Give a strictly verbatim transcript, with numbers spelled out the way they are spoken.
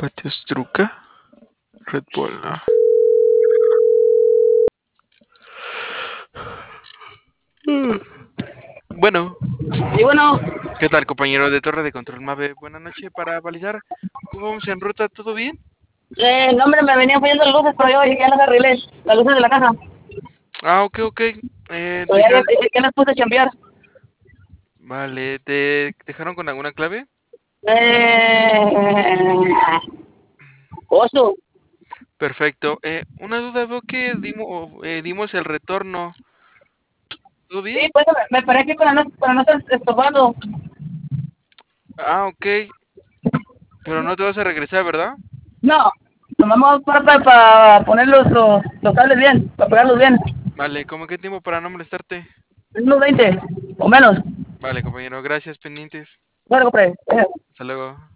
Batistuca. Red Bull, no. Bueno, Y bueno, ¿qué tal, compañero de Torre de Control Mave? Buenas noches para validar. ¿Cómo vamos en ruta? ¿Todo bien? eh, no, hombre, me venían fallando las luces, pero yo ya las arreglé, las luces de la casa. Ah, ok, ok. Eh, Pero ya, deja- ya, ya las puse a chambear. Vale, ¿te dejaron con alguna clave? Eh, oso. Perfecto. Eh, una duda, veo que dimos, eh, dimos el retorno. ¿Todo bien? Sí, pues me, me paré aquí para no, para no estar estorbando. Ah, ok. Pero no te vas a regresar, ¿verdad? No, nomás vamos para, para, para poner los, los, los cables bien, para pegarlos bien. Vale, ¿cómo qué tiempo para no molestarte? Unos veinte o menos. Vale, compañero, gracias, pendientes. Bueno, compré. Hasta luego.